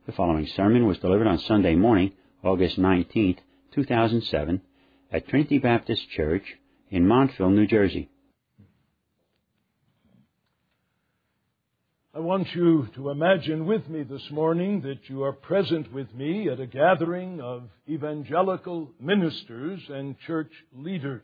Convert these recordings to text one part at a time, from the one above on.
The following sermon was delivered on Sunday morning, August 19th, 2007, at Trinity Baptist Church in Montville, New Jersey. I want you to imagine with me this morning that you are present with me at a gathering of evangelical ministers and church leaders.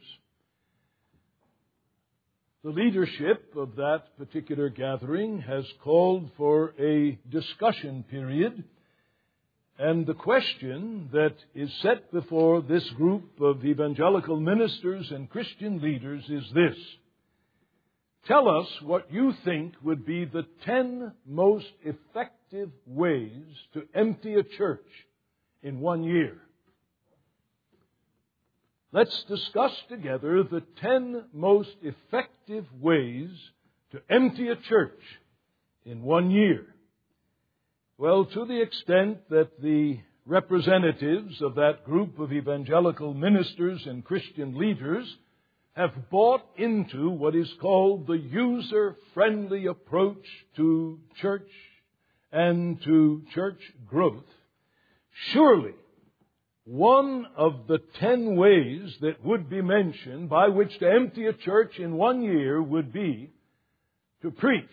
The leadership of that particular gathering has called for a discussion period, and the question that is set before this group of evangelical ministers and Christian leaders is this: tell us what you think would be the 10 most effective ways to empty a church in 1 year. Let's discuss together the 10 most effective ways to empty a church in 1 year. Well, to the extent that the representatives of that group of evangelical ministers and Christian leaders have bought into what is called the user-friendly approach to church and to church growth, surely one of the 10 ways that would be mentioned by which to empty a church in 1 year would be to preach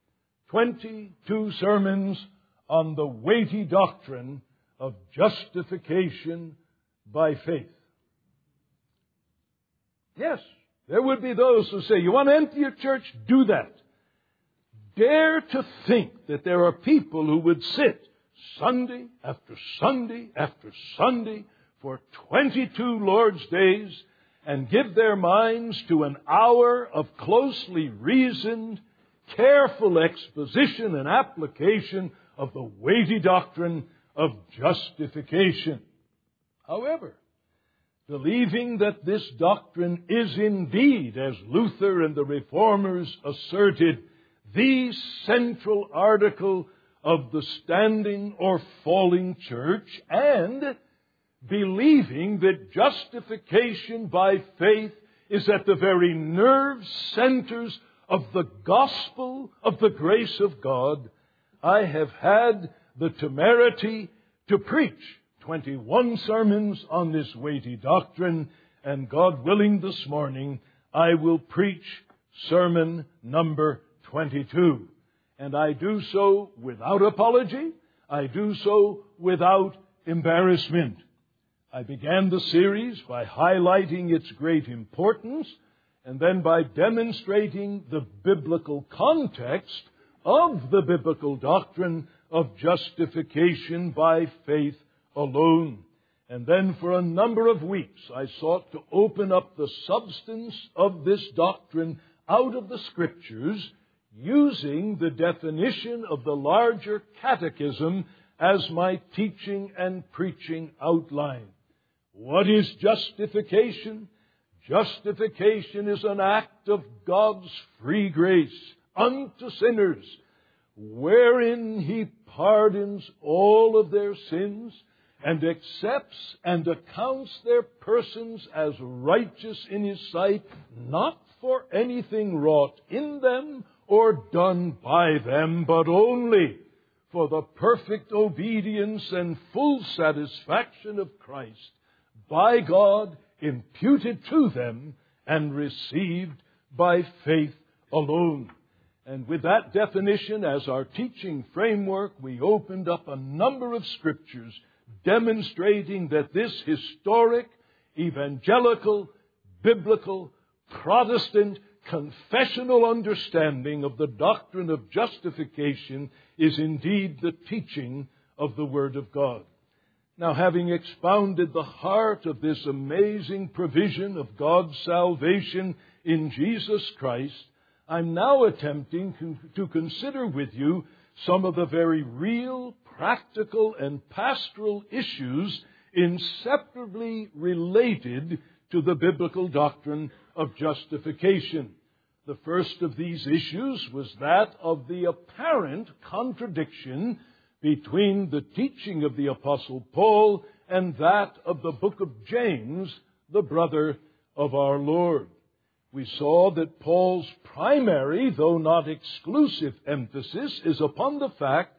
22 sermons on the weighty doctrine of justification by faith. Yes, there would be those who say, you want to empty your church? Do that. Dare to think that there are people who would sit Sunday after Sunday after Sunday for 22 Lord's days and give their minds to an hour of closely reasoned, careful exposition and application of the weighty doctrine of justification. However, believing that this doctrine is indeed, as Luther and the Reformers asserted, the central article of the standing or falling church, and believing that justification by faith is at the very nerve centers of the gospel of the grace of God, I have had the temerity to preach 21 sermons on this weighty doctrine, and God willing this morning I will preach sermon number 22. And I do so without apology. I do so without embarrassment. I began the series by highlighting its great importance and then by demonstrating the biblical context of the biblical doctrine of justification by faith alone. And then for a number of weeks I sought to open up the substance of this doctrine out of the Scriptures, using the definition of the larger catechism as my teaching and preaching outline. What is justification? Justification is an act of God's free grace unto sinners, wherein He pardons all of their sins and accepts and accounts their persons as righteous in His sight, not for anything wrought in them or done by them, but only for the perfect obedience and full satisfaction of Christ, by God imputed to them and received by faith alone. And with that definition as our teaching framework, we opened up a number of scriptures demonstrating that this historic, evangelical, biblical, Protestant, confessional understanding of the doctrine of justification is indeed the teaching of the Word of God. Now, having expounded the heart of this amazing provision of God's salvation in Jesus Christ, I'm now attempting to consider with you some of the very real, practical, and pastoral issues inseparably related to the biblical doctrine of justification. The first of these issues was that of the apparent contradiction between the teaching of the Apostle Paul and that of the book of James, the brother of our Lord. We saw that Paul's primary, though not exclusive, emphasis is upon the fact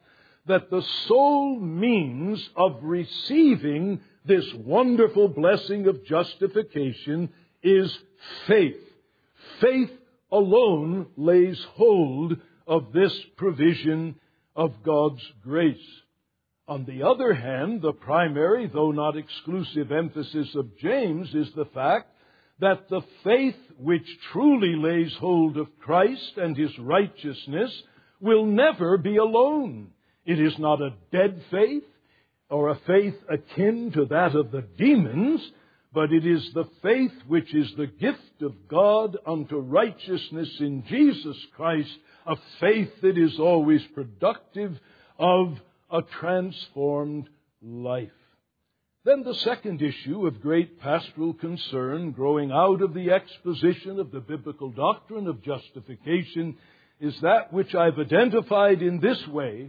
that the sole means of receiving this wonderful blessing of justification is faith. Faith alone lays hold of this provision of God's grace. On the other hand, the primary, though not exclusive, emphasis of James is the fact that the faith which truly lays hold of Christ and His righteousness will never be alone. It is not a dead faith or a faith akin to that of the demons, but it is the faith which is the gift of God unto righteousness in Jesus Christ, a faith that is always productive of a transformed life. Then the second issue of great pastoral concern, growing out of the exposition of the biblical doctrine of justification, is that which I've identified in this way: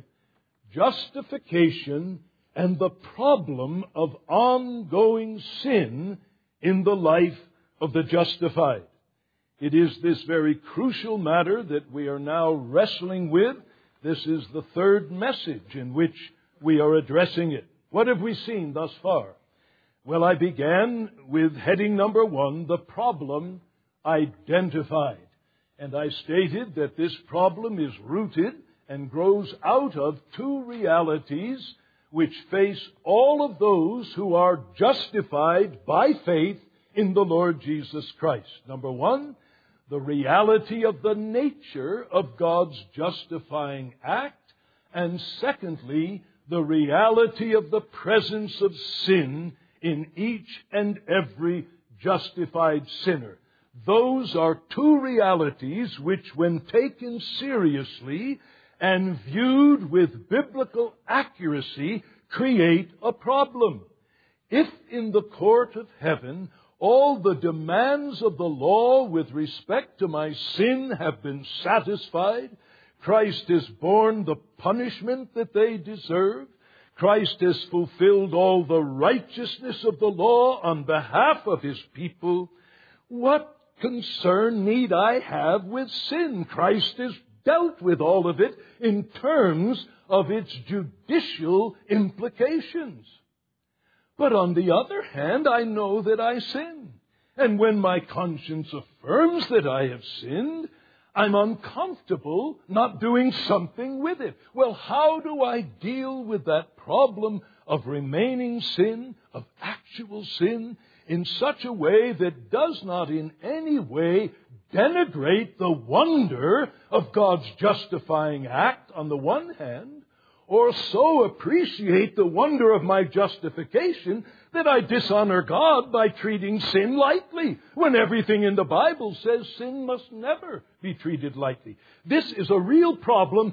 justification and the problem of ongoing sin in the life of the justified. It is this very crucial matter that we are now wrestling with. This is the third message in which we are addressing it. What have we seen thus far? Well, I began with heading number 1, the problem identified. And I stated that this problem is rooted and grows out of two realities which face all of those who are justified by faith in the Lord Jesus Christ. Number 1, the reality of the nature of God's justifying act. And secondly, the reality of the presence of sin in each and every justified sinner. Those are two realities which, when taken seriously and viewed with biblical accuracy, create a problem. If in the court of heaven all the demands of the law with respect to my sin have been satisfied, Christ has borne the punishment that they deserve, Christ has fulfilled all the righteousness of the law on behalf of His people, what concern need I have with sin? Christ has dealt with all of it in terms of its judicial implications. But on the other hand, I know that I sin. And when my conscience affirms that I have sinned, I'm uncomfortable not doing something with it. Well, how do I deal with that problem of remaining sin, of actual sin, in such a way that does not in any way denigrate the wonder of God's justifying act on the one hand, or so appreciate the wonder of my justification that I dishonor God by treating sin lightly, when everything in the Bible says sin must never be treated lightly? This is a real problem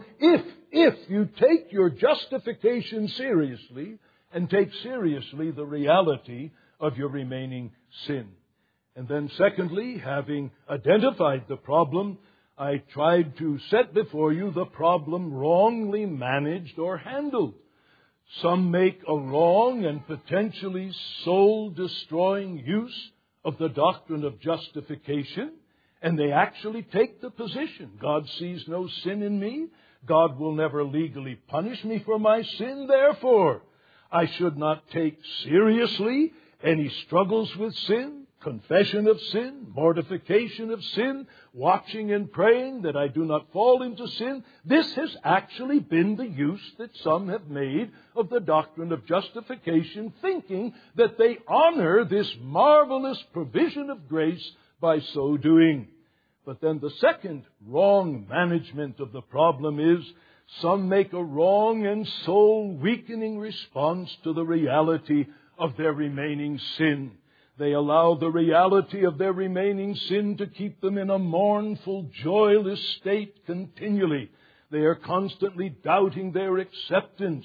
if you take your justification seriously and take seriously the reality of your remaining sin. And then secondly, having identified the problem, I tried to set before you the problem wrongly managed or handled. Some make a wrong and potentially soul-destroying use of the doctrine of justification, and they actually take the position: God sees no sin in me, God will never legally punish me for my sin, therefore I should not take seriously any struggles with sin, confession of sin, mortification of sin, watching and praying that I do not fall into sin. This has actually been the use that some have made of the doctrine of justification, thinking that they honor this marvelous provision of grace by so doing. But then the second wrong management of the problem is some make a wrong and soul-weakening response to the reality of their remaining sin. They allow the reality of their remaining sin to keep them in a mournful, joyless state continually. They are constantly doubting their acceptance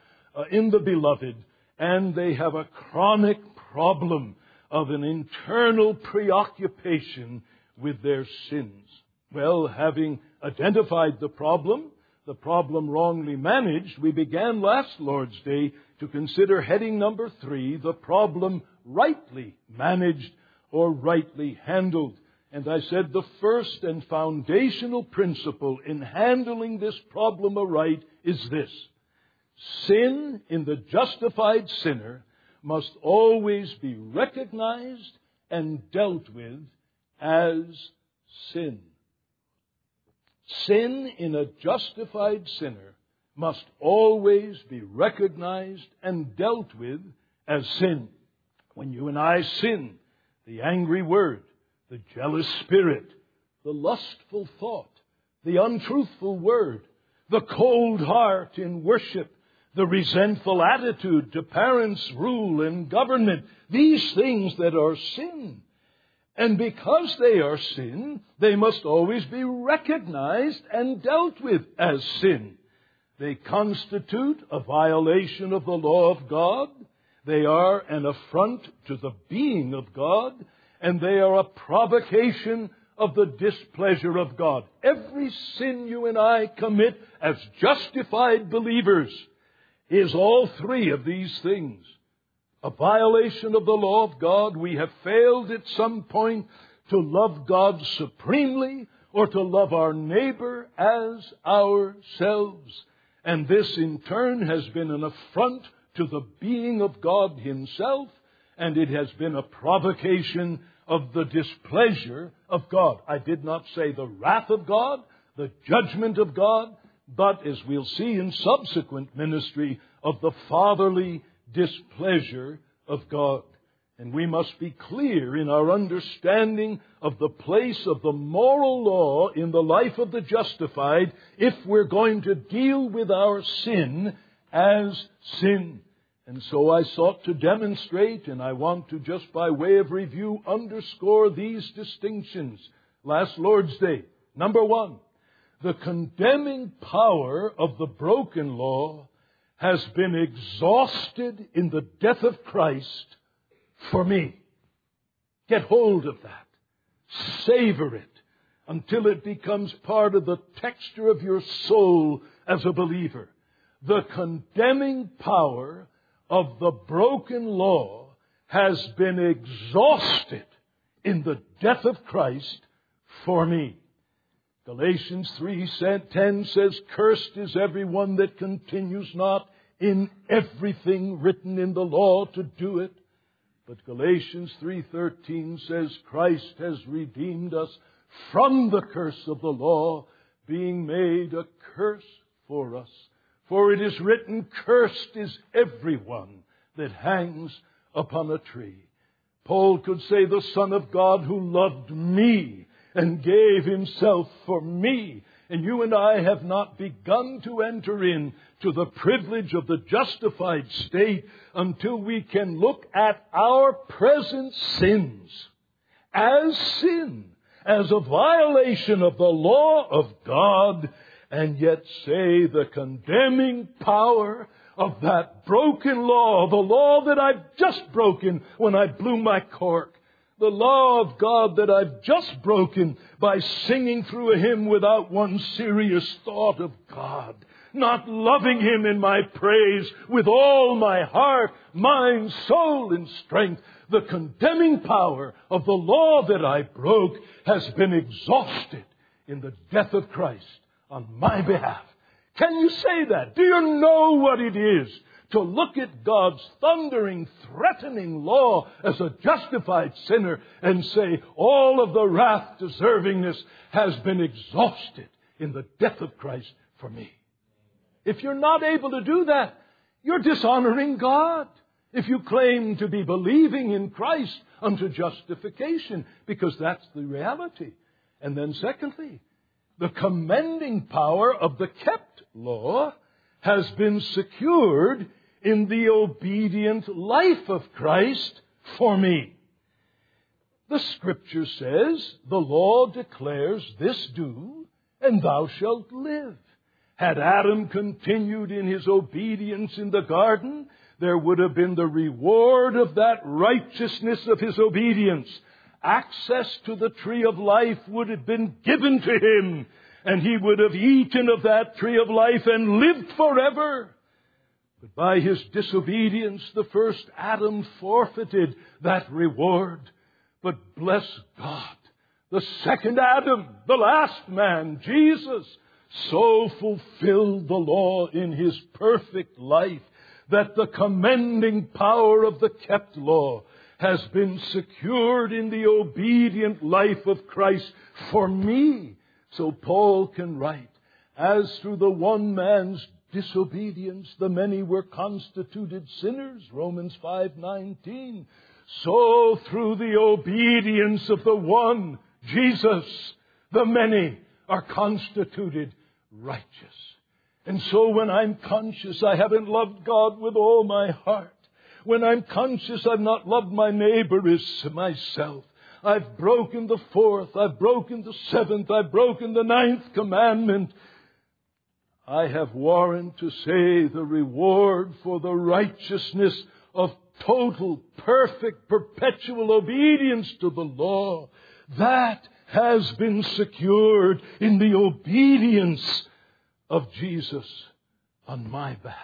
in the Beloved, and they have a chronic problem of an internal preoccupation with their sins. Well, having identified the problem wrongly managed, we began last Lord's Day to consider heading number 3, the problem rightly managed or rightly handled. And I said the first and foundational principle in handling this problem aright is this: Sin in the justified sinner must always be recognized and dealt with as sin. Sin in a justified sinner must always be recognized and dealt with as sin. When you and I sin, the angry word, the jealous spirit, the lustful thought, the untruthful word, the cold heart in worship, the resentful attitude to parents, rule, and government, these things that are sin. And because they are sin, they must always be recognized and dealt with as sin. They constitute a violation of the law of God. They are an affront to the being of God. And they are a provocation of the displeasure of God. Every sin you and I commit as justified believers is all three of these things. A violation of the law of God. We have failed at some point to love God supremely or to love our neighbor as ourselves. And this in turn has been an affront to the being of God Himself, and it has been a provocation of the displeasure of God. I did not say the wrath of God, the judgment of God, but as we'll see in subsequent ministry, of the fatherly displeasure of God. And we must be clear in our understanding of the place of the moral law in the life of the justified if we're going to deal with our sin as sin. And so I sought to demonstrate, and I want to just by way of review underscore these distinctions last Lord's Day. Number one, the condemning power of the broken law has been exhausted in the death of Christ for me. Get hold of that. Savor it until it becomes part of the texture of your soul as a believer. The condemning power of the broken law has been exhausted in the death of Christ for me. Galatians 3:10 says, "Cursed is everyone that continues not in everything written in the law to do it." But Galatians 3:13 says, "Christ has redeemed us from the curse of the law, being made a curse for us. For it is written, cursed is everyone that hangs upon a tree." Paul could say, "The Son of God who loved me and gave Himself for me." And you and I have not begun to enter in to the privilege of the justified state until we can look at our present sins as sin, as a violation of the law of God, and yet say the condemning power of that broken law, the law that I've just broken when I blew my cork, the law of God that I've just broken by singing through a hymn without one serious thought of God, not loving Him in my praise with all my heart, mind, soul, and strength. The condemning power of the law that I broke has been exhausted in the death of Christ on my behalf. Can you say that? Do you know what it is to look at God's thundering, threatening law as a justified sinner and say, all of the wrath deservingness has been exhausted in the death of Christ for me? If you're not able to do that, you're dishonoring God. If you claim to be believing in Christ unto justification, because that's the reality. And then secondly, the commending power of the kept law has been secured in the obedient life of Christ for me. The Scripture says, the law declares, "This do, and thou shalt live." Had Adam continued in his obedience in the garden, there would have been the reward of that righteousness of his obedience. Access to the tree of life would have been given to him, and he would have eaten of that tree of life and lived forever. But by his disobedience, the first Adam forfeited that reward. But bless God, the second Adam, the last man, Jesus, so fulfilled the law in His perfect life that the commending power of the kept law has been secured in the obedient life of Christ for me. So Paul can write, as through the one man's disobedience the many were constituted sinners, Romans 5:19. So through the obedience of the one, Jesus, the many are constituted righteous. And so when I'm conscious I haven't loved God with all my heart, when I'm conscious I've not loved my neighbor as myself, I've broken the fourth, I've broken the seventh, I've broken the ninth commandment, I have warrant to say the reward for the righteousness of total, perfect, perpetual obedience to the law, that has been secured in the obedience of Jesus on my behalf.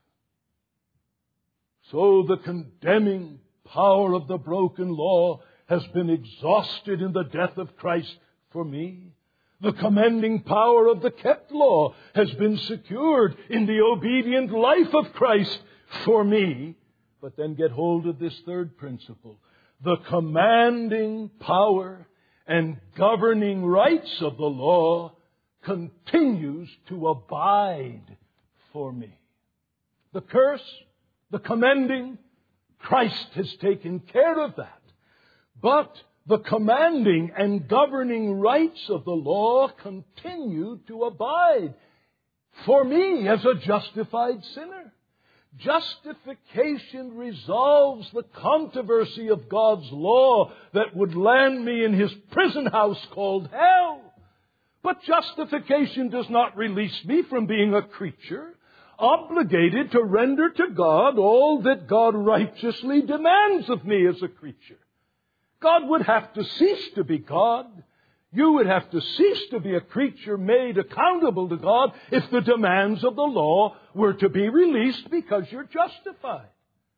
So the condemning power of the broken law has been exhausted in the death of Christ for me. The commending power of the kept law has been secured in the obedient life of Christ for me. But then get hold of this third principle. The commanding power and governing rights of the law continues to abide for me. The curse, the commending, Christ has taken care of that. But the commanding and governing rights of the law continue to abide for me as a justified sinner. Justification resolves the controversy of God's law that would land me in His prison house called hell. But justification does not release me from being a creature obligated to render to God all that God righteously demands of me as a creature. God would have to cease to be God. You would have to cease to be a creature made accountable to God if the demands of the law were to be released because you're justified.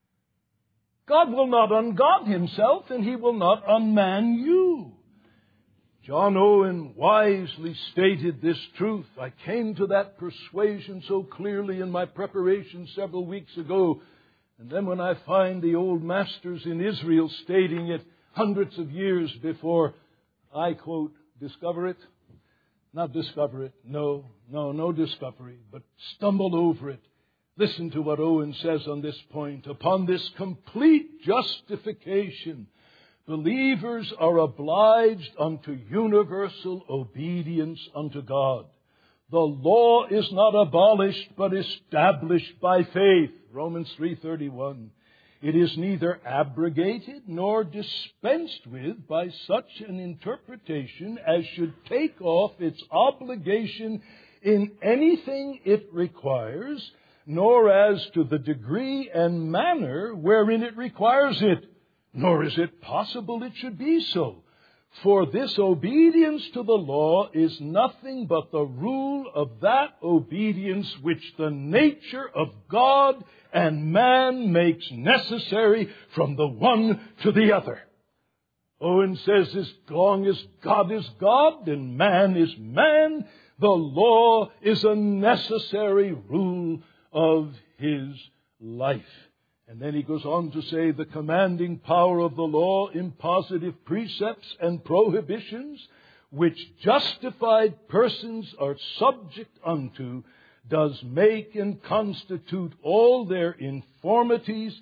God will not ungod Himself, and He will not unman you. John Owen wisely stated this truth. I came to that persuasion so clearly in my preparation several weeks ago. And then when I find the old masters in Israel stating it hundreds of years before I, quote, discover it. Not discover it. No discovery. But stumble over it. Listen to what Owen says on this point. Upon this complete justification, believers are obliged unto universal obedience unto God. The law is not abolished, but established by faith. Romans 3:31. It is neither abrogated nor dispensed with by such an interpretation as should take off its obligation in anything it requires, nor as to the degree and manner wherein it requires it, nor is it possible it should be so. For this obedience to the law is nothing but the rule of that obedience which the nature of God and man makes necessary from the one to the other. Owen says, as long as God is God and man is man, the law is a necessary rule of his life. And then he goes on to say, the commanding power of the law in positive precepts and prohibitions, which justified persons are subject unto, does make and constitute all their inconformities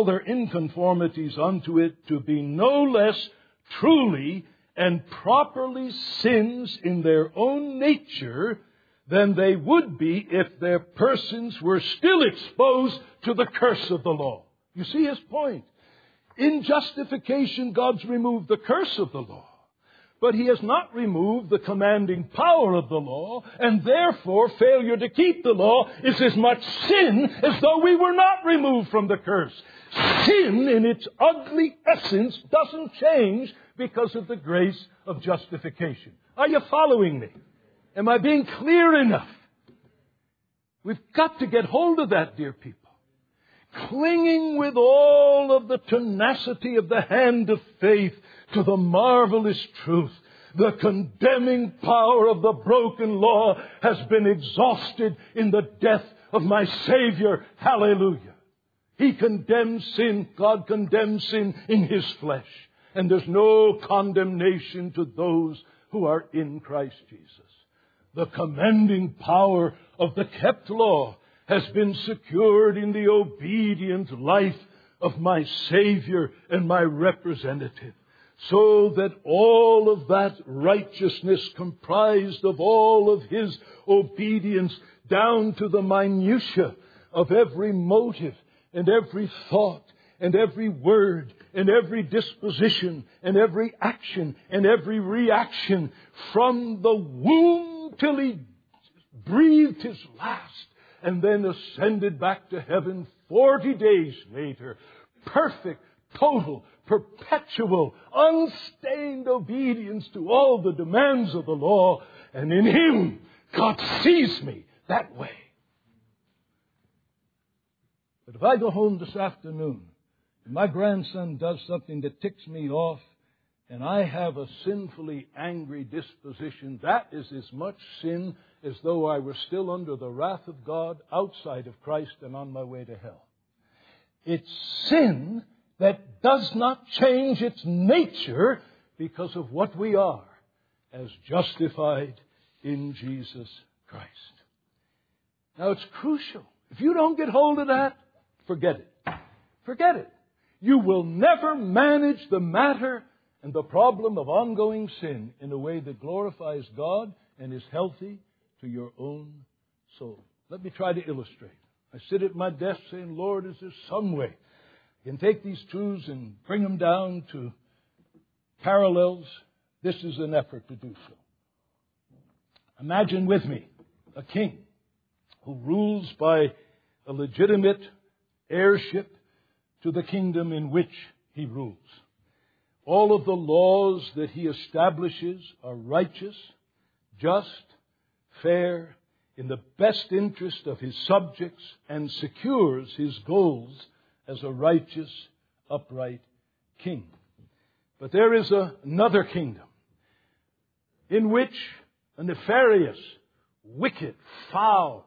unto it to be no less truly and properly sins in their own nature than they would be if their persons were still exposed to the curse of the law. You see his point. In justification, God's removed the curse of the law. But He has not removed the commanding power of the law, and therefore failure to keep the law is as much sin as though we were not removed from the curse. Sin in its ugly essence doesn't change because of the grace of justification. Are you following me? Am I being clear enough? We've got to get hold of that, dear people. Clinging with all of the tenacity of the hand of faith to the marvelous truth The condemning power of the broken law has been exhausted in the death of my Savior. Hallelujah. He condemns sin. God condemns sin in His flesh. And there's no condemnation to those who are in Christ Jesus. The commending power of the kept law has been secured in the obedient life of my Savior and my representative, so that all of that righteousness comprised of all of His obedience down to the minutiae of every motive and every thought and every word and every disposition and every action and every reaction from the womb till He breathed His last and then ascended back to heaven 40 days later. Perfect, total, perpetual, unstained obedience to all the demands of the law. And in Him, God sees me that way. But if I go home this afternoon and my grandson does something that ticks me off, and I have a sinfully angry disposition, that is as much sin as though I were still under the wrath of God outside of Christ and on my way to hell. It's sin that does not change its nature because of what we are as justified in Jesus Christ. Now it's crucial. If you don't get hold of that, forget it. Forget it. You will never manage the matter and the problem of ongoing sin in a way that glorifies God and is healthy to your own soul. Let me try to illustrate. I sit at my desk saying, Lord, is there some way I can take these truths and bring them down to parallels? This is an effort to do so. Imagine with me a king who rules by a legitimate heirship to the kingdom in which he rules. All of the laws that he establishes are righteous, just, fair, in the best interest of his subjects, and secures his goals as a righteous, upright king. But there is another kingdom in which a nefarious, wicked, foul,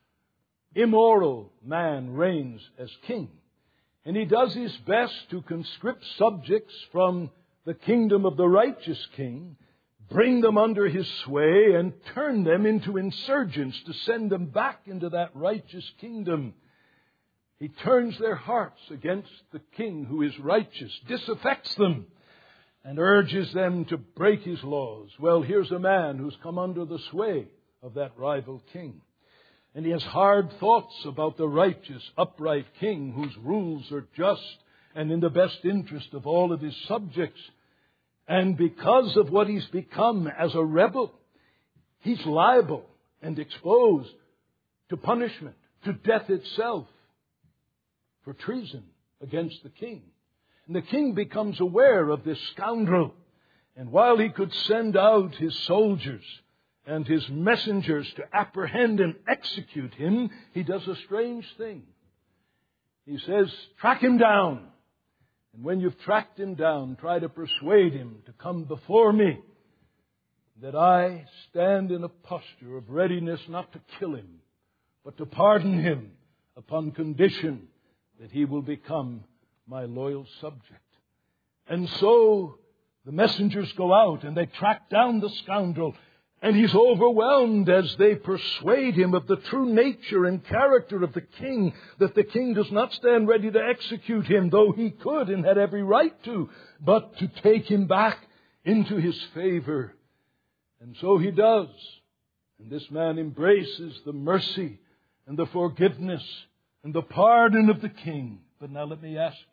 immoral man reigns as king. And he does his best to conscript subjects from the kingdom of the righteous king, bring them under his sway, and turn them into insurgents to send them back into that righteous kingdom. He turns their hearts against the king who is righteous, disaffects them, and urges them to break his laws. Well, here's a man who's come under the sway of that rival king. And he has hard thoughts about the righteous, upright king whose rules are just and in the best interest of all of his subjects. And because of what he's become as a rebel, he's liable and exposed to punishment, to death itself, for treason against the king. And the king becomes aware of this scoundrel. And while he could send out his soldiers and his messengers to apprehend and execute him, he does a strange thing. He says, track him down. And when you've tracked him down, try to persuade him to come before me, that I stand in a posture of readiness not to kill him, but to pardon him upon condition that he will become my loyal subject. And so the messengers go out and they track down the scoundrel. And he's overwhelmed as they persuade him of the true nature and character of the king, that the king does not stand ready to execute him, though he could and had every right to, but to take him back into his favor. And so he does. And this man embraces the mercy and the forgiveness and the pardon of the king. But now let me ask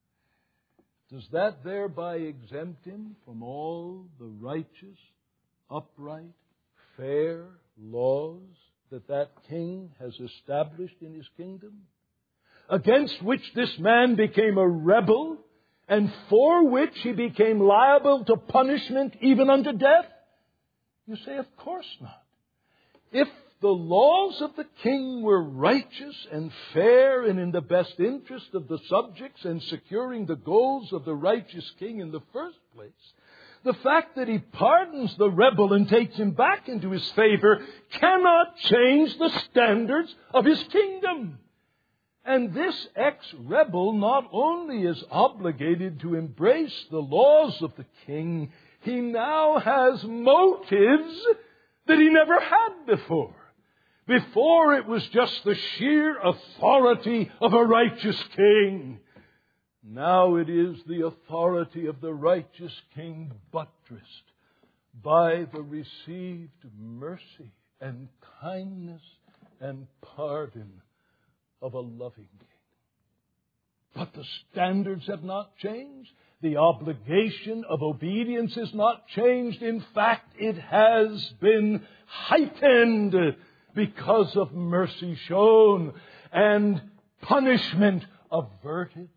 you, does that thereby exempt him from all the righteous, upright, fair laws that king has established in his kingdom, against which this man became a rebel, and for which he became liable to punishment even unto death? You say, of course not. If the laws of the king were righteous and fair and in the best interest of the subjects and securing the goals of the righteous king in the first place, The fact that he pardons the rebel and takes him back into his favor cannot change the standards of his kingdom. And this ex-rebel not only is obligated to embrace the laws of the king, he now has motives that he never had before. Before, it was just the sheer authority of a righteous king. Now it is the authority of the righteous king buttressed by the received mercy and kindness and pardon of a loving king. But the standards have not changed. The obligation of obedience has not changed. In fact, it has been heightened because of mercy shown and punishment averted.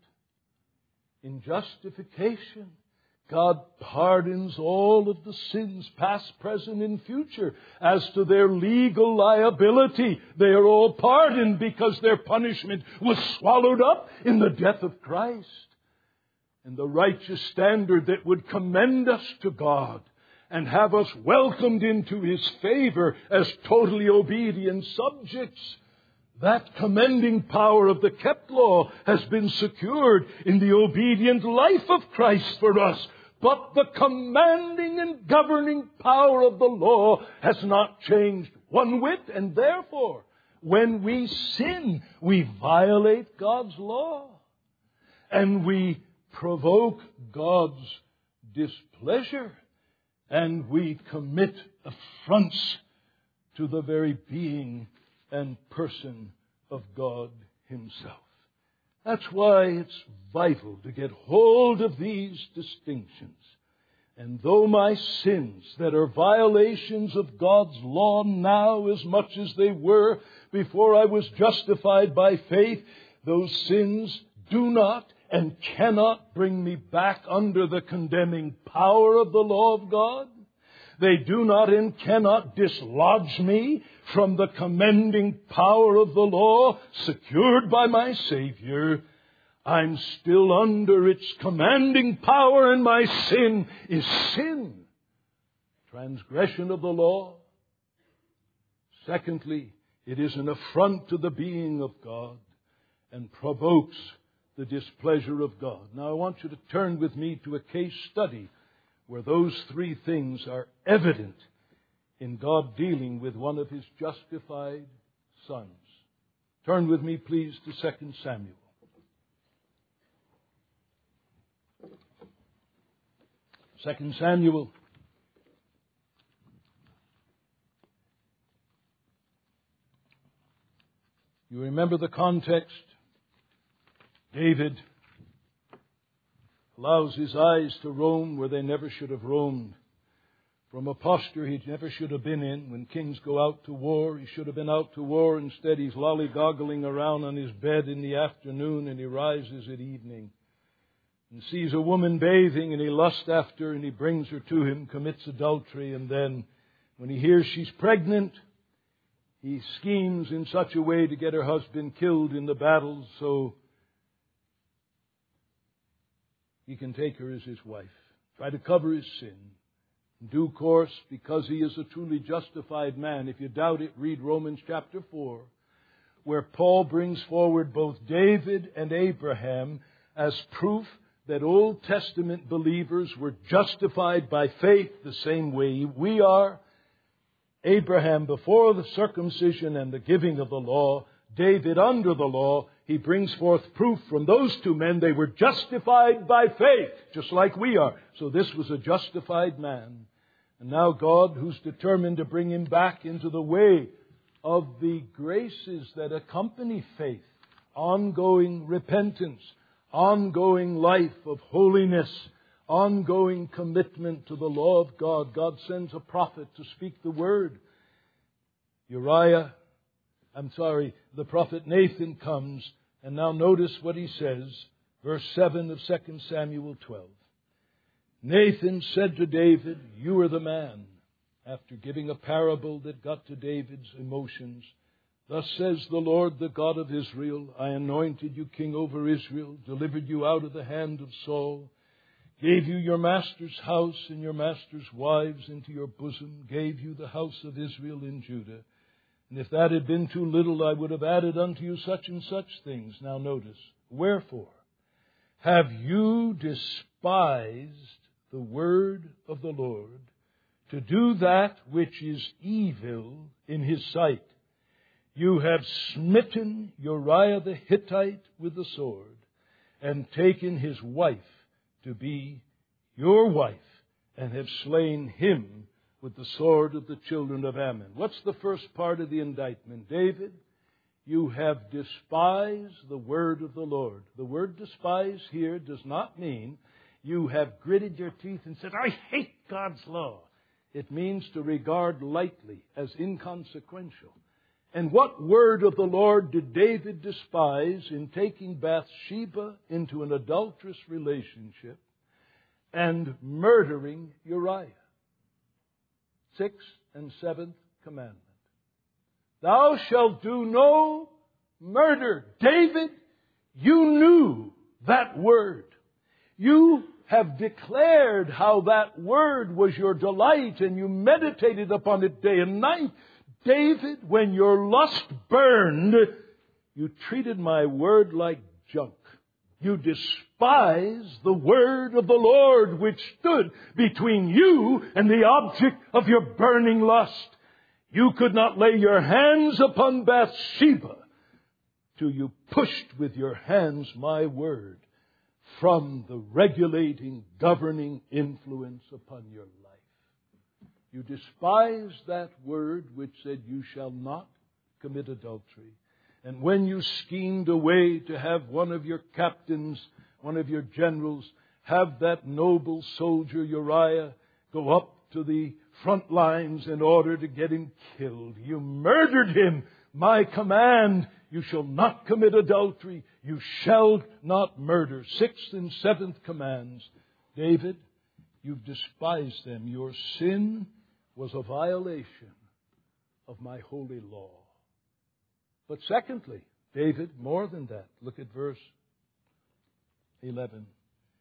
In justification, God pardons all of the sins, past, present, and future. As to their legal liability, they are all pardoned because their punishment was swallowed up in the death of Christ. And the righteous standard that would commend us to God and have us welcomed into His favor as totally obedient subjects, that commending power of the kept law has been secured in the obedient life of Christ for us. But the commanding and governing power of the law has not changed one whit. And therefore, when we sin, we violate God's law. And we provoke God's displeasure. And we commit affronts to the very being and person of God Himself. That's why it's vital to get hold of these distinctions. And though my sins that are violations of God's law now as much as they were before I was justified by faith, those sins do not and cannot bring me back under the condemning power of the law of God. They do not and cannot dislodge me from the commending power of the law secured by my Savior. I'm still under its commanding power, and my sin is sin, transgression of the law. Secondly, it is an affront to the being of God and provokes the displeasure of God. Now I want you to turn with me to a case study where those three things are evident in God dealing with one of His justified sons. Turn with me, please, to 2 Samuel. 2 Samuel. You remember the context. David allows his eyes to roam where they never should have roamed. From a posture he never should have been in. When kings go out to war, he should have been out to war. Instead, he's lollygoggling around on his bed in the afternoon, and he rises at evening and sees a woman bathing, and he lusts after her, and he brings her to him, commits adultery, and then when he hears she's pregnant, he schemes in such a way to get her husband killed in the battle so he can take her as his wife, try to cover his sin. In due course, because he is a truly justified man, if you doubt it, read Romans chapter 4, where Paul brings forward both David and Abraham as proof that Old Testament believers were justified by faith the same way we are. Abraham before the circumcision and the giving of the law, David under the law. He brings forth proof from those two men they were justified by faith, just like we are. So this was a justified man. And now God, who's determined to bring him back into the way of the graces that accompany faith, ongoing repentance, ongoing life of holiness, ongoing commitment to the law of God. God sends a prophet to speak the word. The prophet Nathan comes, and now notice what he says, verse 7 of 2 Samuel 12. Nathan said to David, "You are the man." After giving a parable that got to David's emotions, "Thus says the Lord, the God of Israel, I anointed you king over Israel, delivered you out of the hand of Saul, gave you your master's house and your master's wives into your bosom, gave you the house of Israel in Judah. And if that had been too little, I would have added unto you such and such things. Now notice, wherefore have you despised the word of the Lord to do that which is evil in his sight? You have smitten Uriah the Hittite with the sword, and taken his wife to be your wife, and have slain him with the sword of the children of Ammon. What's the first part of the indictment? David, you have despised the word of the Lord. The word despise here does not mean you have gritted your teeth and said, I hate God's law. It means to regard lightly as inconsequential. And what word of the Lord did David despise in taking Bathsheba into an adulterous relationship and murdering Uriah? 6th and 7th commandment. Thou shalt do no murder. David, you knew that word. You have declared how that word was your delight, and you meditated upon it day and night. David, when your lust burned, you treated my word like junk. You despised the word of the Lord, which stood between you and the object of your burning lust. You could not lay your hands upon Bathsheba till you pushed with your hands my word from the regulating, governing influence upon your life. You despised that word which said, you shall not commit adultery. And when you schemed a way to have one of your captains, one of your generals, have that noble soldier Uriah go up to the front lines in order to get him killed, you murdered him. My command, you shall not commit adultery. You shall not murder. 6th and 7th commands. David, you've despised them. Your sin was a violation of my holy law. But secondly, David, more than that, look at verse 11.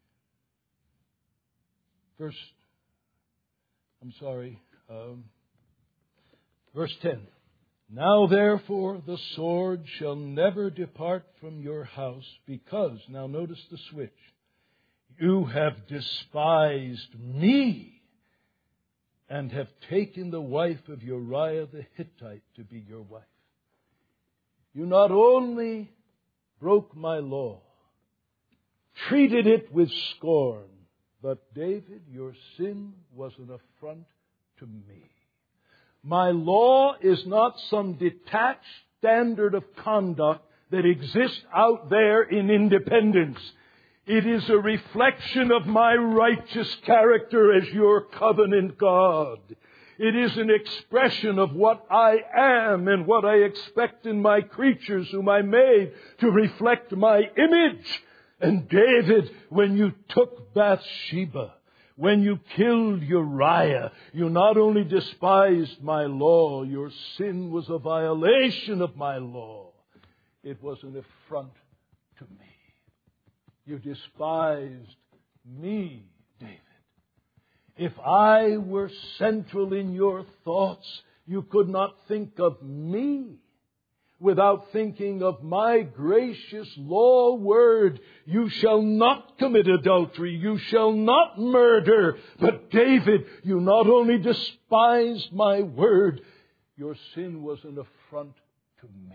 Verse 10. Now therefore the sword shall never depart from your house, because, now notice the switch, you have despised me and have taken the wife of Uriah the Hittite to be your wife. You not only broke my law, treated it with scorn, but David, your sin was an affront to me. My law is not some detached standard of conduct that exists out there in independence. It is a reflection of my righteous character as your covenant God. It is an expression of what I am and what I expect in my creatures whom I made to reflect my image. And David, when you took Bathsheba, when you killed Uriah, you not only despised my law, your sin was a violation of my law. It was an affront to me. You despised me, David. If I were central in your thoughts, you could not think of me without thinking of my gracious law word. You shall not commit adultery. You shall not murder. But David, you not only despised my word, your sin was an affront to me.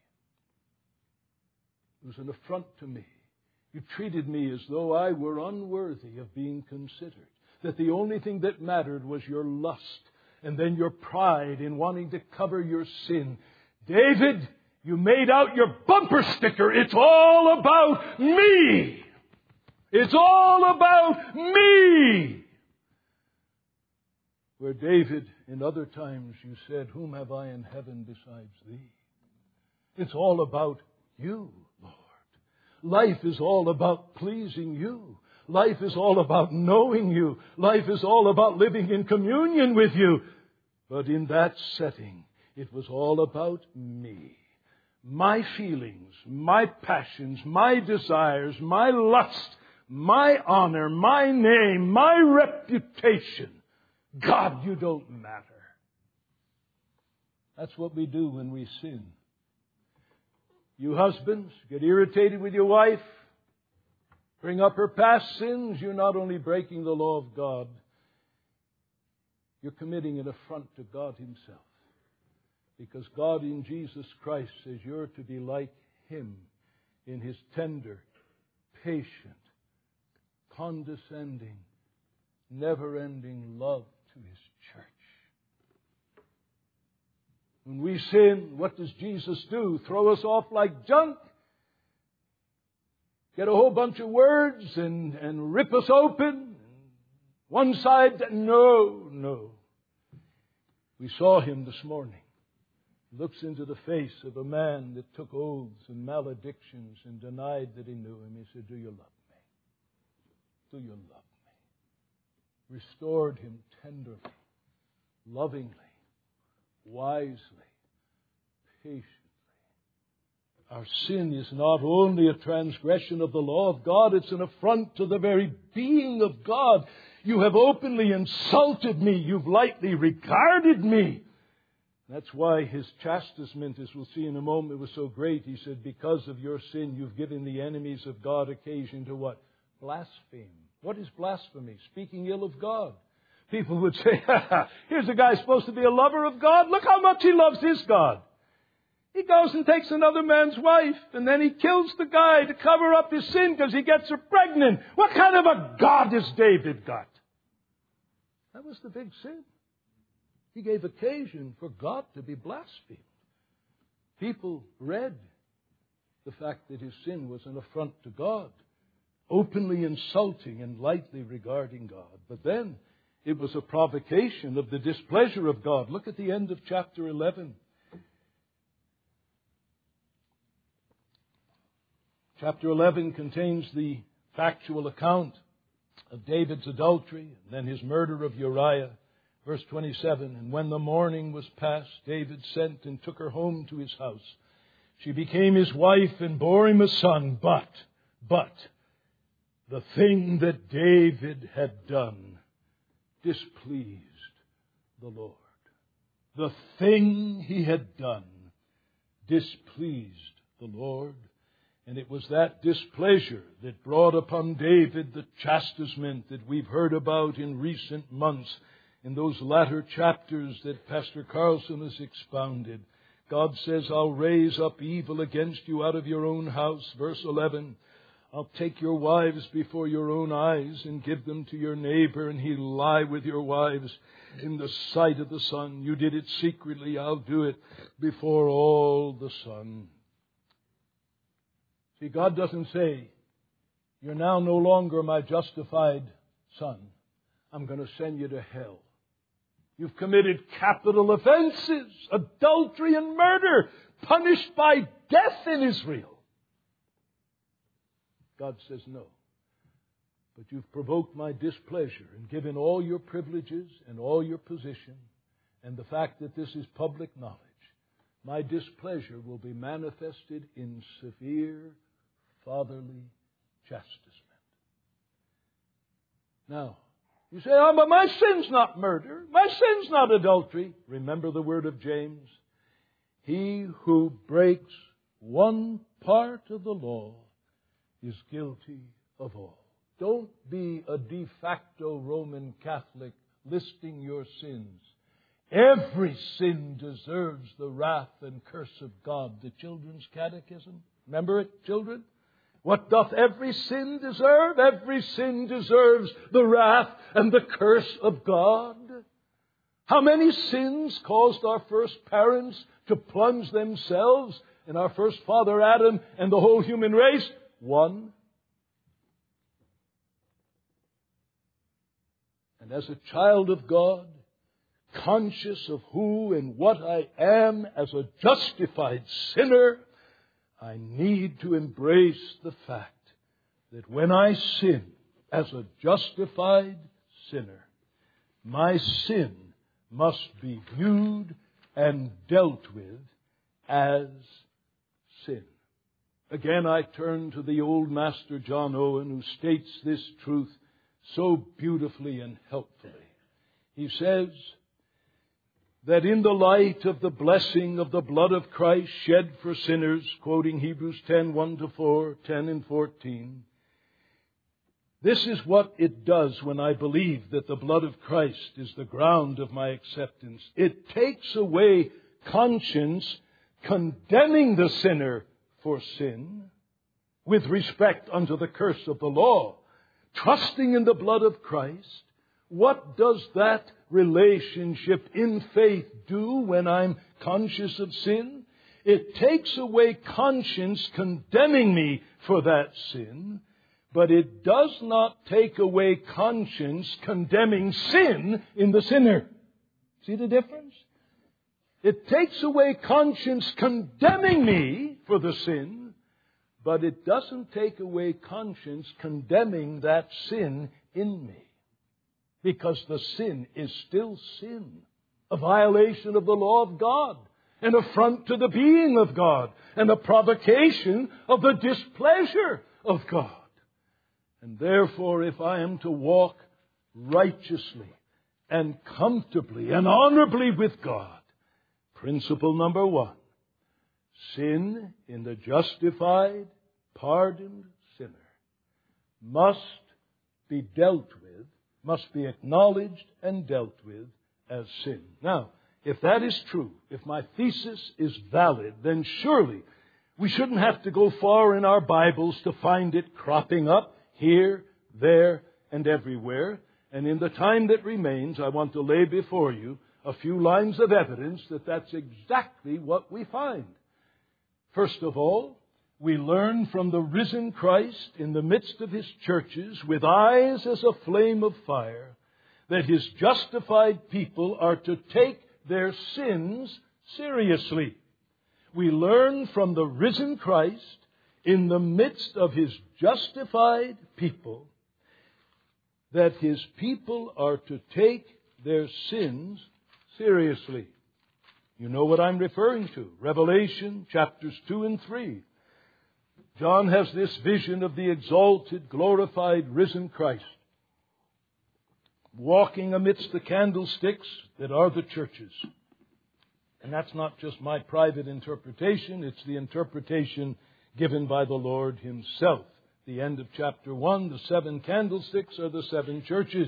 It was an affront to me. You treated me as though I were unworthy of being considered. That the only thing that mattered was your lust and then your pride in wanting to cover your sin. David, you made out your bumper sticker. It's all about me. It's all about me. Where David, in other times, you said, whom have I in heaven besides thee? It's all about you, Lord. Life is all about pleasing you. Life is all about knowing you. Life is all about living in communion with you. But in that setting, it was all about me. My feelings, my passions, my desires, my lust, my honor, my name, my reputation. God, you don't matter. That's what we do when we sin. You husbands, get irritated with your wife, bring up her past sins. You're not only breaking the law of God, you're committing an affront to God Himself. Because God in Jesus Christ says you're to be like Him in His tender, patient, condescending, never-ending love to His church. When we sin, what does Jesus do? Throw us off like junk? Get a whole bunch of words and rip us open? One side? No. We saw Him this morning. He looks into the face of a man that took oaths and maledictions and denied that he knew Him. He said, do you love me? Do you love me? Restored him tenderly, lovingly, wisely, patiently. Our sin is not only a transgression of the law of God, it's an affront to the very being of God. You have openly insulted me. You've lightly regarded me. That's why His chastisement, as we'll see in a moment, was so great. He said, because of your sin, you've given the enemies of God occasion to what? Blaspheme. What is blasphemy? Speaking ill of God. People would say, here's a guy supposed to be a lover of God. Look how much he loves his God. He goes and takes another man's wife, and then he kills the guy to cover up his sin because he gets her pregnant. What kind of a God has David got? That was the big sin. He gave occasion for God to be blasphemed. People read the fact that his sin was an affront to God, openly insulting and lightly regarding God. But then it was a provocation of the displeasure of God. Look at the end of chapter 11. Chapter 11 contains the factual account of David's adultery and then his murder of Uriah. Verse 27, and when the morning was past, David sent and took her home to his house. She became his wife and bore him a son. But the thing that David had done displeased the Lord. The thing he had done displeased the Lord. And it was that displeasure that brought upon David the chastisement that we've heard about in recent months in those latter chapters that Pastor Carlson has expounded. God says, I'll raise up evil against you out of your own house. Verse 11, I'll take your wives before your own eyes and give them to your neighbor, and he'll lie with your wives in the sight of the sun. You did it secretly, I'll do it before all the sun. See, God doesn't say, you're now no longer my justified son. I'm going to send you to hell. You've committed capital offenses, adultery and murder, punished by death in Israel. God says no. But you've provoked my displeasure and given all your privileges and all your position and the fact that this is public knowledge. My displeasure will be manifested in severe fatherly chastisement. Now, you say, oh, but my sin's not murder. My sin's not adultery. Remember the word of James. He who breaks one part of the law is guilty of all. Don't be a de facto Roman Catholic listing your sins. Every sin deserves the wrath and curse of God. The Children's Catechism. Remember it, children? What doth every sin deserve? Every sin deserves the wrath and the curse of God. How many sins caused our first parents to plunge themselves and our first father Adam and the whole human race? One. And as a child of God, conscious of who and what I am as a justified sinner, I need to embrace the fact that when I sin as a justified sinner, my sin must be viewed and dealt with as sin. Again, I turn to the old master John Owen, who states this truth so beautifully and helpfully. He says that in the light of the blessing of the blood of Christ shed for sinners, quoting Hebrews 10, 1-4, 10 and 14, this is what it does when I believe that the blood of Christ is the ground of my acceptance. It takes away conscience condemning the sinner for sin with respect unto the curse of the law. Trusting in the blood of Christ, what does that relationship in faith do when I'm conscious of sin? It takes away conscience condemning me for that sin, but it does not take away conscience condemning sin in the sinner. See the difference? It takes away conscience condemning me for the sin, but it doesn't take away conscience condemning that sin in me. Because the sin is still sin, a violation of the law of God, an affront to the being of God, and a provocation of the displeasure of God. And therefore, if I am to walk righteously and comfortably and honorably with God, principle number 1, sin in the justified, pardoned sinner must be dealt with, must be acknowledged and dealt with as sin. Now, if that is true, if my thesis is valid, then surely we shouldn't have to go far in our Bibles to find it cropping up here, there, and everywhere. And in the time that remains, I want to lay before you a few lines of evidence that that's exactly what we find. First of all, we learn from the risen Christ in the midst of His churches with eyes as a flame of fire that His justified people are to take their sins seriously. We learn from the risen Christ in the midst of His justified people that His people are to take their sins seriously. You know what I'm referring to. Revelation chapters 2 and 3. John has this vision of the exalted, glorified, risen Christ walking amidst the candlesticks that are the churches. And that's not just my private interpretation. It's the interpretation given by the Lord Himself. The end of chapter 1, the 7 candlesticks are the 7 churches.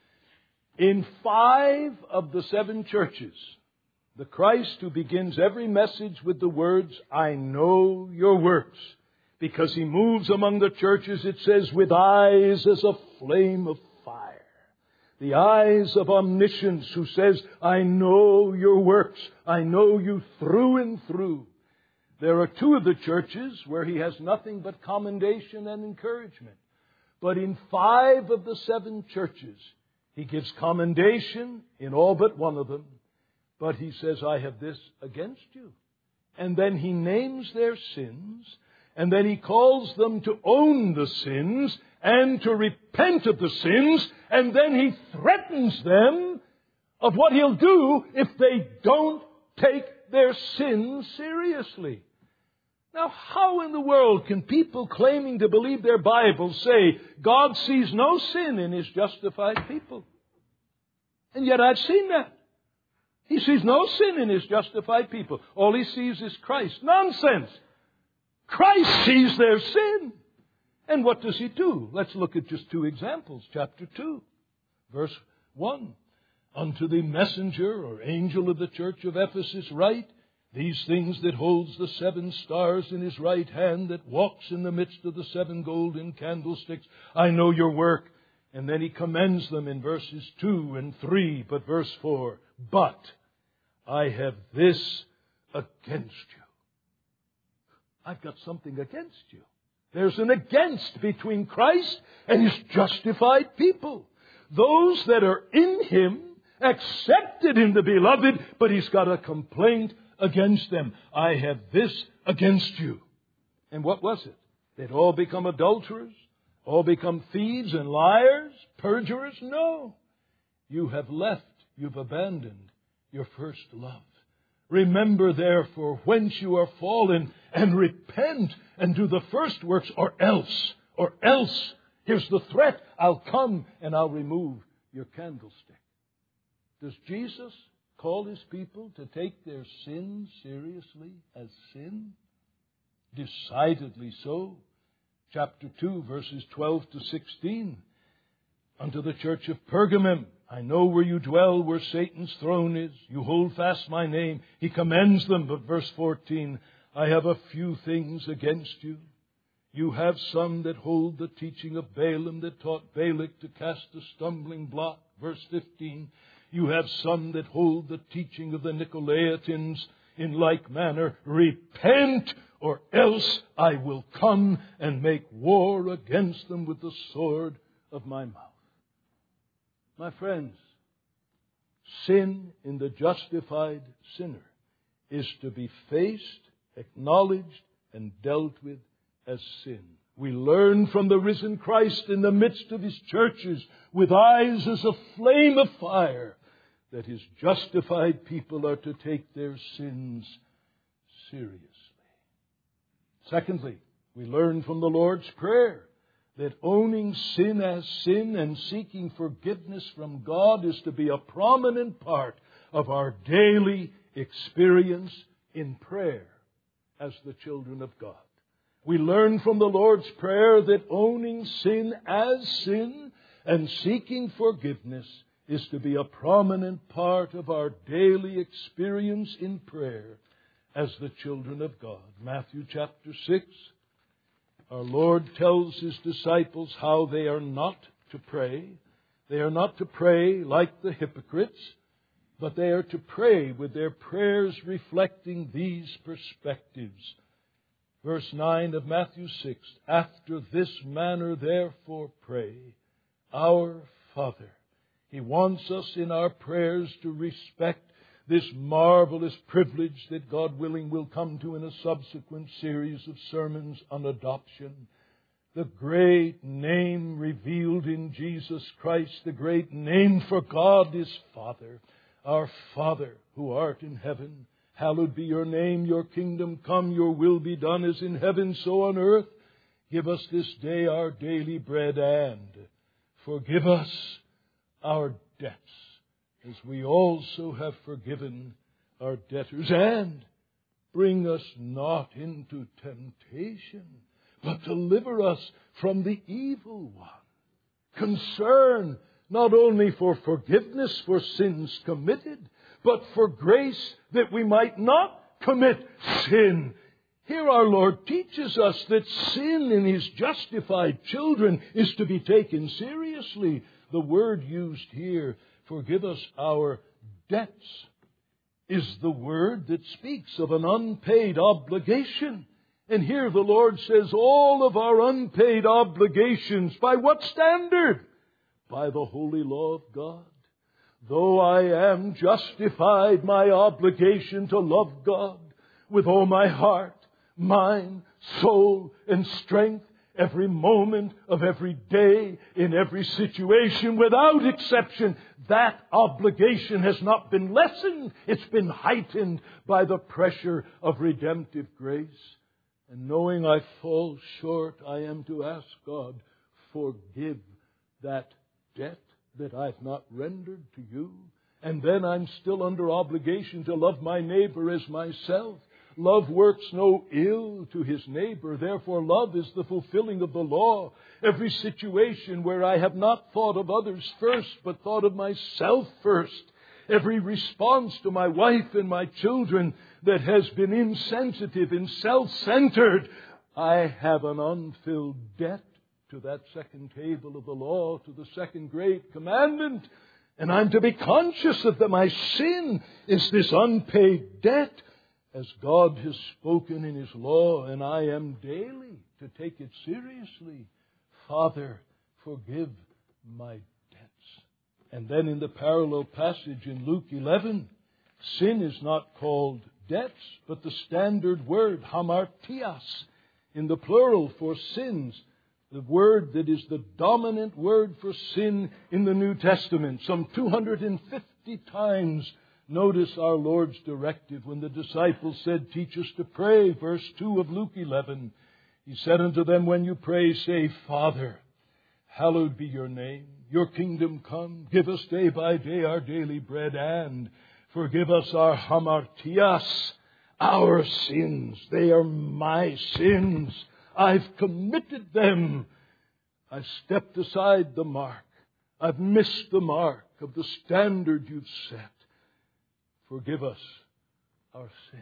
In 5 of the 7 churches, the Christ who begins every message with the words, I know your works. Because He moves among the churches, it says, with eyes as a flame of fire. The eyes of omniscience who says, I know your works. I know you through and through. There are 2 of the churches where He has nothing but commendation and encouragement. But in 5 of the 7 churches, He gives commendation in all but 1 of them. But He says, I have this against you. And then He names their sins. And then He calls them to own the sins and to repent of the sins. And then He threatens them of what He'll do if they don't take their sins seriously. Now, how in the world can people claiming to believe their Bible say God sees no sin in His justified people? And yet I've seen that. He sees no sin in His justified people. All He sees is Christ. Nonsense! Christ sees their sin. And what does He do? Let's look at just 2 examples. Chapter 2, verse 1. Unto the messenger or angel of the church of Ephesus write, these things that holds the 7 stars in his right hand, that walks in the midst of the 7 golden candlesticks. I know your work. And then he commends them in verses 2 and 3. But verse 4, but I have this against you. I've got something against you. There's an against between Christ and His justified people. Those that are in Him, accepted in the beloved, but He's got a complaint against them. I have this against you. And what was it? They'd all become adulterers, all become thieves and liars, perjurers? No. You have left, you've abandoned your first love. Remember, therefore, whence you are fallen, and repent, and do the first works, or else, here's the threat, I'll come and I'll remove your candlestick. Does Jesus call His people to take their sin seriously as sin? Decidedly so. Chapter 2, verses 12 to 16. Unto the church of Pergamum, I know where you dwell, where Satan's throne is. You hold fast my name. He commends them. But verse 14, I have a few things against you. You have some that hold the teaching of Balaam, that taught Balak to cast a stumbling block. Verse 15, you have some that hold the teaching of the Nicolaitans. In like manner, repent, or else I will come and make war against them with the sword of my mouth. My friends, sin in the justified sinner is to be faced, acknowledged, and dealt with as sin. We learn from the risen Christ in the midst of His churches with eyes as a flame of fire that His justified people are to take their sins seriously. Secondly, we learn from the Lord's Prayer that owning sin as sin and seeking forgiveness from God is to be a prominent part of our daily experience in prayer as the children of God. We learn from the Lord's Prayer that owning sin as sin and seeking forgiveness is to be a prominent part of our daily experience in prayer as the children of God. Matthew chapter 6. Our Lord tells His disciples how they are not to pray. They are not to pray like the hypocrites, but they are to pray with their prayers reflecting these perspectives. Verse 9 of Matthew 6, after this manner therefore pray, our Father. He wants us in our prayers to respect this marvelous privilege that, God willing, will come to in a subsequent series of sermons on adoption. The great name revealed in Jesus Christ, the great name for God is Father. Our Father, who art in heaven, hallowed be your name, your kingdom come, your will be done as in heaven, so on earth. Give us this day our daily bread, and forgive us our debts, as we also have forgiven our debtors. And bring us not into temptation, but deliver us from the evil one. Concern not only for forgiveness for sins committed, but for grace that we might not commit sin. Here our Lord teaches us that sin in His justified children is to be taken seriously. The word used here, forgive us our debts, is the word that speaks of an unpaid obligation. And here the Lord says all of our unpaid obligations, by what standard? By the holy law of God. Though I am justified, my obligation to love God with all my heart, mind, soul, and strength, every moment of every day, in every situation, without exception, that obligation has not been lessened. It's been heightened by the pressure of redemptive grace. And knowing I fall short, I am to ask God, forgive that debt that I've not rendered to you. And then I'm still under obligation to love my neighbor as myself. Love works no ill to his neighbor. Therefore, love is the fulfilling of the law. Every situation where I have not thought of others first, but thought of myself first. Every response to my wife and my children that has been insensitive and self-centered, I have an unfilled debt to that second table of the law, to the second great commandment. And I'm to be conscious that my sin is this unpaid debt, as God has spoken in His law, and I am daily to take it seriously. Father, forgive my debts. And then in the parallel passage in Luke 11, sin is not called debts, but the standard word, hamartias, in the plural for sins, the word that is the dominant word for sin in the New Testament. Some 250 times Notice our Lord's directive when the disciples said, "Teach us to pray." Verse 2 of Luke 11. He said unto them, "When you pray, say, Father, hallowed be your name. Your kingdom come. Give us day by day our daily bread, and forgive us our hamartias, our sins. They are my sins. I've committed them. I've stepped aside the mark. I've missed the mark of the standard you've set. Forgive us our sins."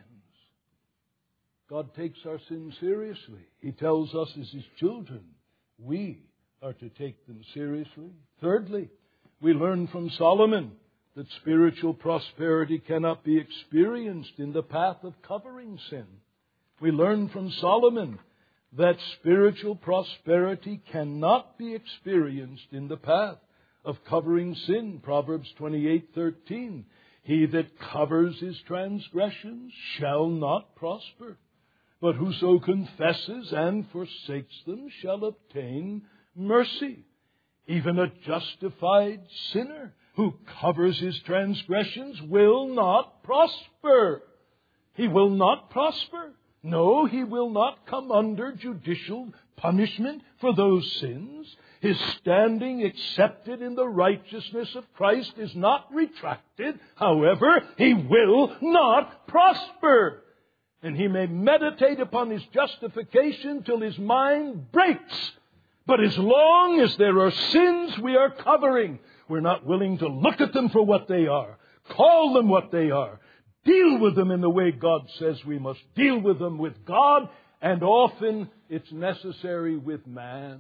God takes our sins seriously. He tells us as His children, we are to take them seriously. Thirdly, we learn from Solomon that spiritual prosperity cannot be experienced in the path of covering sin. We learn from Solomon that spiritual prosperity cannot be experienced in the path of covering sin. Proverbs 28:13. He that covers his transgressions shall not prosper, but whoso confesses and forsakes them shall obtain mercy. Even a justified sinner who covers his transgressions will not prosper. He will not prosper. No, he will not come under judicial punishment for those sins. His standing accepted in the righteousness of Christ is not retracted. However, he will not prosper. And he may meditate upon his justification till his mind breaks. But as long as there are sins we are covering, we're not willing to look at them for what they are, call them what they are, deal with them in the way God says we must deal with them with God, and often it's necessary with man,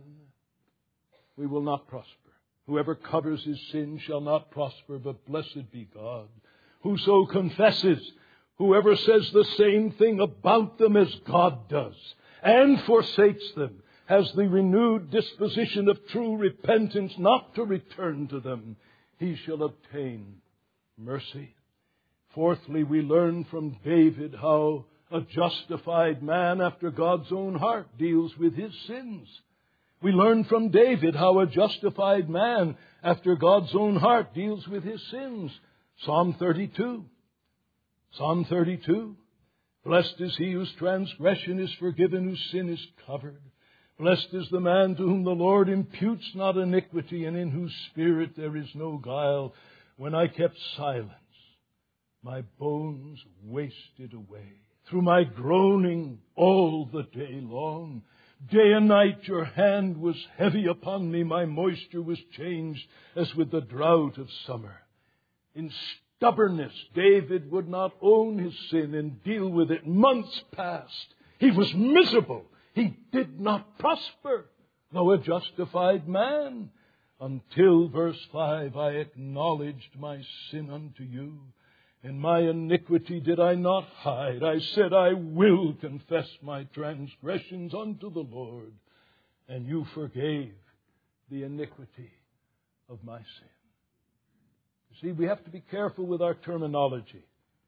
we will not prosper. Whoever covers his sin shall not prosper, but blessed be God. Whoso confesses, whoever says the same thing about them as God does, and forsakes them, has the renewed disposition of true repentance not to return to them, he shall obtain mercy. Fourthly, we learn from David how a justified man after God's own heart deals with his sins. We learn from David how a justified man after God's own heart deals with his sins. Psalm 32. Psalm 32. Blessed is he whose transgression is forgiven, whose sin is covered. Blessed is the man to whom the Lord imputes not iniquity, and in whose spirit there is no guile. When I kept silence, my bones wasted away through my groaning all the day long. Day and night your hand was heavy upon me. My moisture was changed as with the drought of summer. In stubbornness, David would not own his sin and deal with it. Months passed. He was miserable. He did not prosper, though a justified man, until, verse 5, I acknowledged my sin unto you, and my iniquity did I not hide. I said, I will confess my transgressions unto the Lord, and you forgave the iniquity of my sin. You see, we have to be careful with our terminology.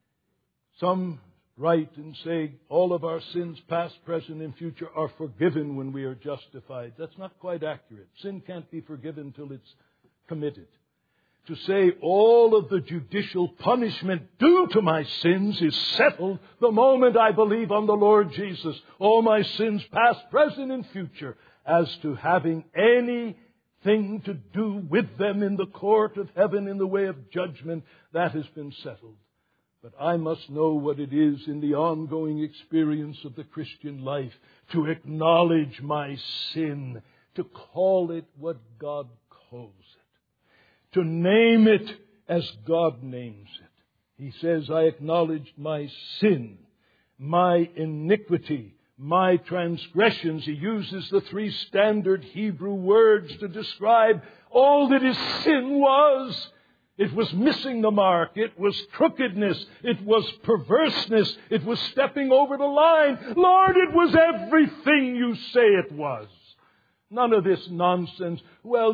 Some write and say all of our sins, past, present, and future, are forgiven when we are justified. That's not quite accurate. Sin can't be forgiven till it's committed. To say all of the judicial punishment due to my sins is settled the moment I believe on the Lord Jesus. All my sins, past, present, and future, as to having anything to do with them in the court of heaven in the way of judgment, that has been settled. But I must know what it is in the ongoing experience of the Christian life to acknowledge my sin, to call it what God calls it, to name it as God names it. He says, I acknowledged my sin, my iniquity, my transgressions. He uses the three standard Hebrew words to describe all that his sin was. It was missing the mark. It was crookedness. It was perverseness. It was stepping over the line. Lord, it was everything you say it was. None of this nonsense. Well,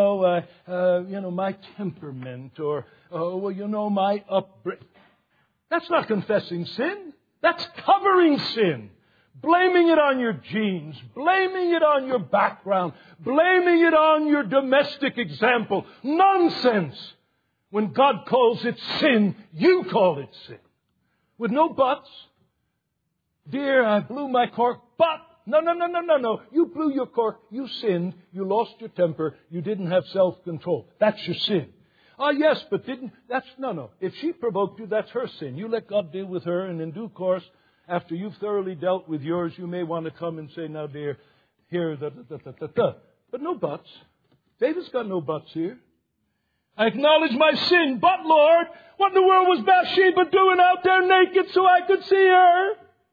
my temperament, or my upbringing. That's not confessing sin. That's covering sin. Blaming it on your genes. Blaming it on your background. Blaming it on your domestic example. Nonsense. When God calls it sin, you call it sin. With no buts. Dear, I blew my cork, but no. You blew your cork. You sinned. You lost your temper. You didn't have self-control. That's your sin. Ah, yes, but no. If she provoked you, that's her sin. You let God deal with her, and in due course, after you've thoroughly dealt with yours, you may want to come and say, now, dear, here, But no buts. David's got no buts here. I acknowledge my sin, but Lord, what in the world was Bathsheba doing out there naked so I could see her?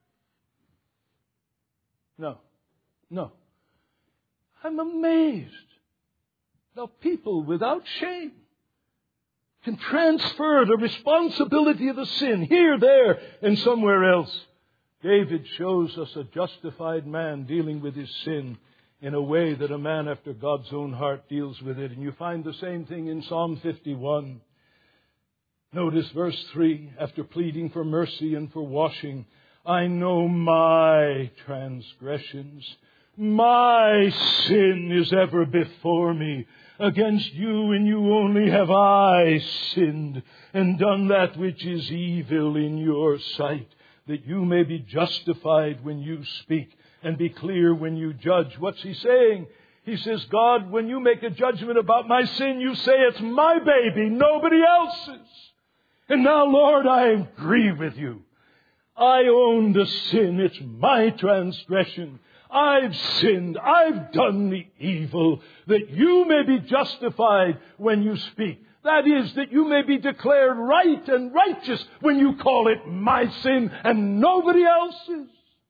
No. I'm amazed how people without shame can transfer the responsibility of the sin here, there, and somewhere else. David shows us a justified man dealing with his sin in a way that a man after God's own heart deals with it. And you find the same thing in Psalm 51. Notice verse 3, after pleading for mercy and for washing, I know my transgressions. My sin is ever before me. Against you and you only have I sinned and done that which is evil in your sight, that you may be justified when you speak and be clear when you judge. What's he saying? He says, God, when you make a judgment about my sin, you say it's my baby, nobody else's. And now, Lord, I agree with you. I own the sin. It's my transgression. I've sinned. I've done the evil, that you may be justified when you speak. That is, that you may be declared right and righteous when you call it my sin and nobody else's.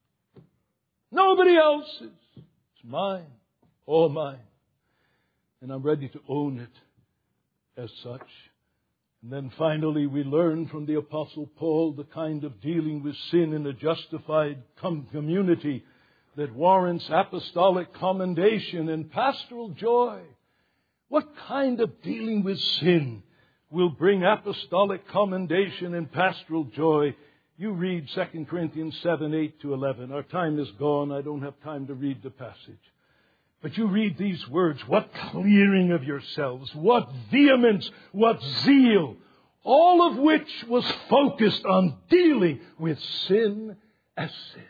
Nobody else's. It's mine. All mine. And I'm ready to own it as such. And then finally we learn from the Apostle Paul the kind of dealing with sin in a justified community that warrants apostolic commendation and pastoral joy. What kind of dealing with sin will bring apostolic commendation and pastoral joy? You read 2 Corinthians 7, 8 to 11. Our time is gone. I don't have time to read the passage. But you read these words. What clearing of yourselves. What vehemence. What zeal. All of which was focused on dealing with sin as sin.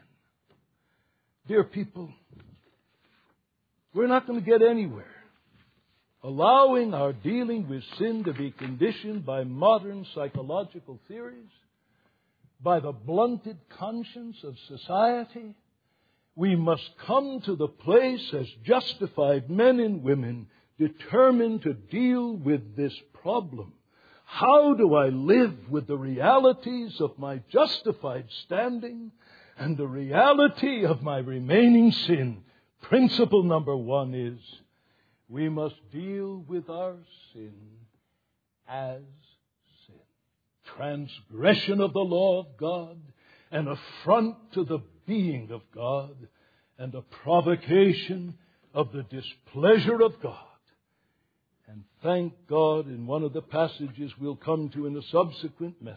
Dear people, we're not going to get anywhere allowing our dealing with sin to be conditioned by modern psychological theories, by the blunted conscience of society. We must come to the place as justified men and women determined to deal with this problem. How do I live with the realities of my justified standing and the reality of my remaining sin? Principle number one is we must deal with our sin as sin. Transgression of the law of God, an affront to the being of God, and a provocation of the displeasure of God. And thank God, in one of the passages we'll come to in a subsequent message,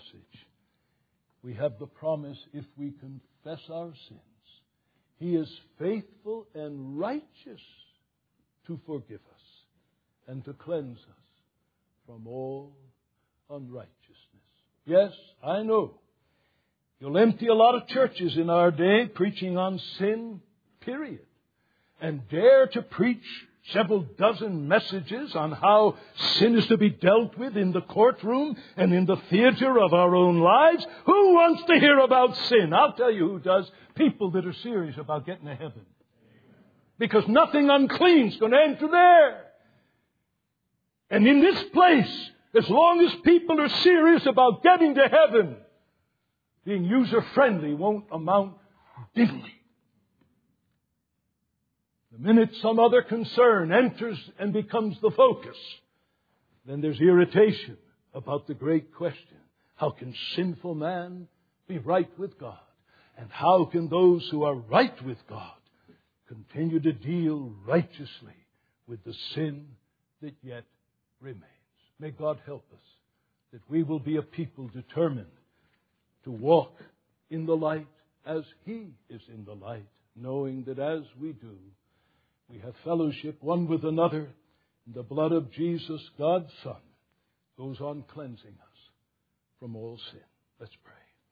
we have the promise, if we confess our sins, He is faithful and righteous to forgive us and to cleanse us from all unrighteousness. Yes, I know. You'll empty a lot of churches in our day preaching on sin, period. And dare to preach several dozen messages on how sin is to be dealt with in the courtroom and in the theater of our own lives. Who wants to hear about sin? I'll tell you who does. People that are serious about getting to heaven. Because nothing unclean is going to enter there. And in this place, as long as people are serious about getting to heaven, being user-friendly won't amount diddly. The minute some other concern enters and becomes the focus, then there's irritation about the great question. How can sinful man be right with God? And how can those who are right with God continue to deal righteously with the sin that yet remains? May God help us that we will be a people determined to walk in the light as He is in the light, knowing that as we do, we have fellowship one with another in the blood of Jesus, God's Son, goes on cleansing us from all sin. Let's pray.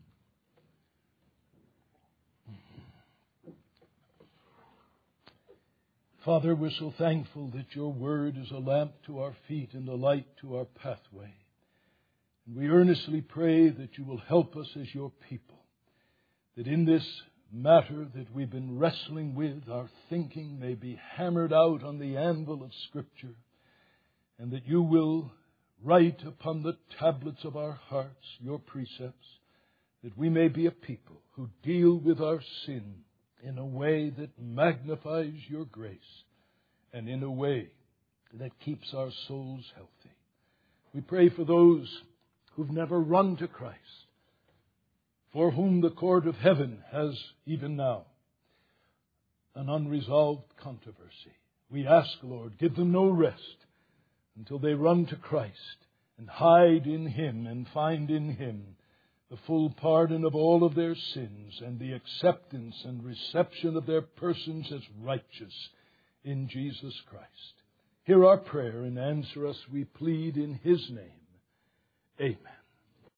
Father, we're so thankful that your word is a lamp to our feet and a light to our pathway. And we earnestly pray that you will help us as your people, that in this matter that we've been wrestling with, our thinking may be hammered out on the anvil of Scripture, and that you will write upon the tablets of our hearts your precepts, that we may be a people who deal with our sin in a way that magnifies your grace and in a way that keeps our souls healthy. We pray for those who've never run to Christ, for whom the court of heaven has even now an unresolved controversy. We ask, Lord, give them no rest until they run to Christ and hide in Him and find in Him the full pardon of all of their sins and the acceptance and reception of their persons as righteous in Jesus Christ. Hear our prayer and answer us, we plead, in His name. Amen.